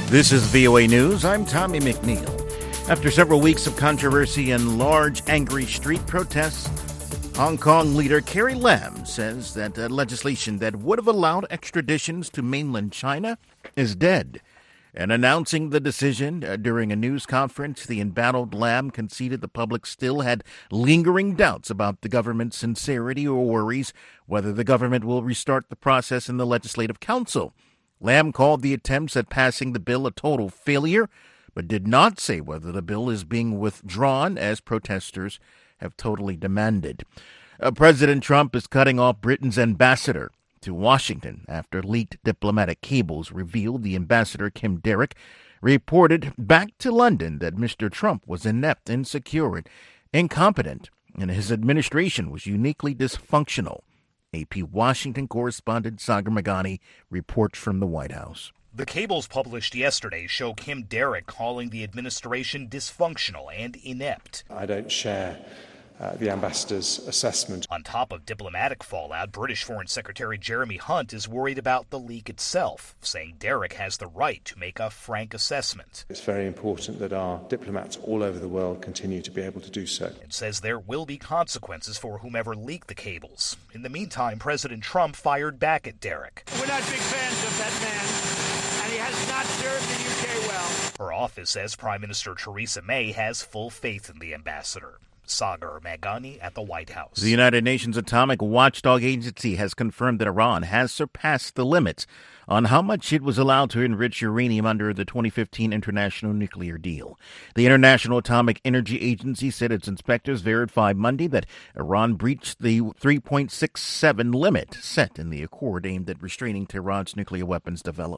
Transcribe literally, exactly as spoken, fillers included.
This is V O A News. I'm Tommy McNeil. After several weeks of controversy and large angry street protests, Hong Kong leader Carrie Lam says that uh, legislation that would have allowed extraditions to mainland China is dead. And announcing the decision uh, during a news conference, the embattled Lam conceded the public still had lingering doubts about the government's sincerity or worries whether the government will restart the process in the Legislative Council. Lam called the attempts at passing the bill a total failure, but did not say whether the bill is being withdrawn, as protesters have totally demanded. Uh, President Trump is cutting off Britain's ambassador to Washington after leaked diplomatic cables revealed the ambassador, Kim Derrick, reported back to London that Mister Trump was inept, insecure, incompetent, and his administration was uniquely dysfunctional. A P Washington correspondent Sagar Meghani reports from the White House. The cables published yesterday show Kim Derrick calling the administration dysfunctional and inept. I don't share uh, the ambassador's assessment. On top of diplomatic fallout, British Foreign Secretary Jeremy Hunt is worried about the leak itself, saying Derrick has the right to make a frank assessment. It's very important that our diplomats all over the world continue to be able to do so. And says there will be consequences for whomever leaked the cables. In the meantime, President Trump fired back at Derrick. We're not big fans of that man, and he has not served the U K well. Her office says Prime Minister Theresa May has full faith in the ambassador. Sagar Meghani at the White House. The United Nations Atomic Watchdog Agency has confirmed that Iran has surpassed the limits on how much it was allowed to enrich uranium under the twenty fifteen International Nuclear Deal. The International Atomic Energy Agency said its inspectors verified Monday that Iran breached the three point six seven limit set in the accord aimed at restraining Tehran's nuclear weapons development.